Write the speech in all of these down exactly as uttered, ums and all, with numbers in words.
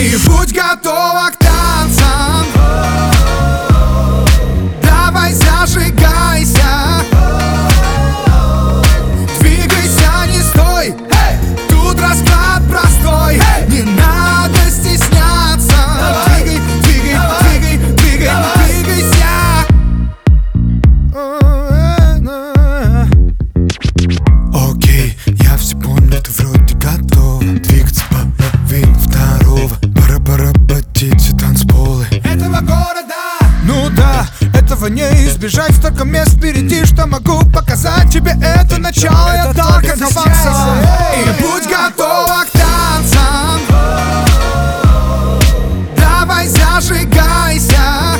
И будь готова к танцам. Давай зажигайся. Двигайся, не стой. Тут расклад простой. Не надо стесняться. Двигай, двигай, двигай, двигай, двигайся. Окей, я все понял, ты вроде готова двигаться по половине второго. Пора поработить все танцполы этого города. Ну да, этого не избежать. Столько мест впереди, что могу показать тебе. Это начало, я только заваться. И будь готова к танцам. Давай зажигайся.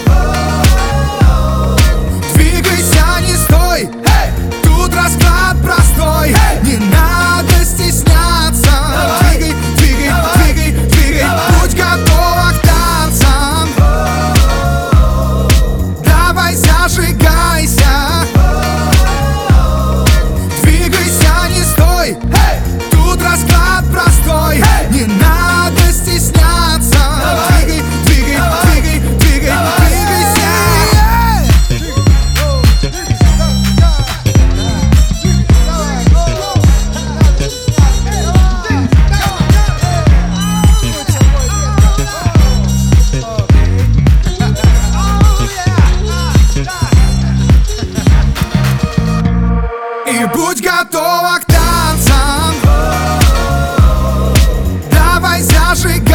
Двигайся, не стой. Тут расклад простой. Не надо стесняться. Двигай, двигай, двигай, двигай. Будь готова к танцам. Давай зажигайся. Двигайся, не стой. Тут расклад простой. Не надо стесняться. Двигай, двигай, двигай, двигай, двигайся. И будь готова к танцам. Давай зажигай.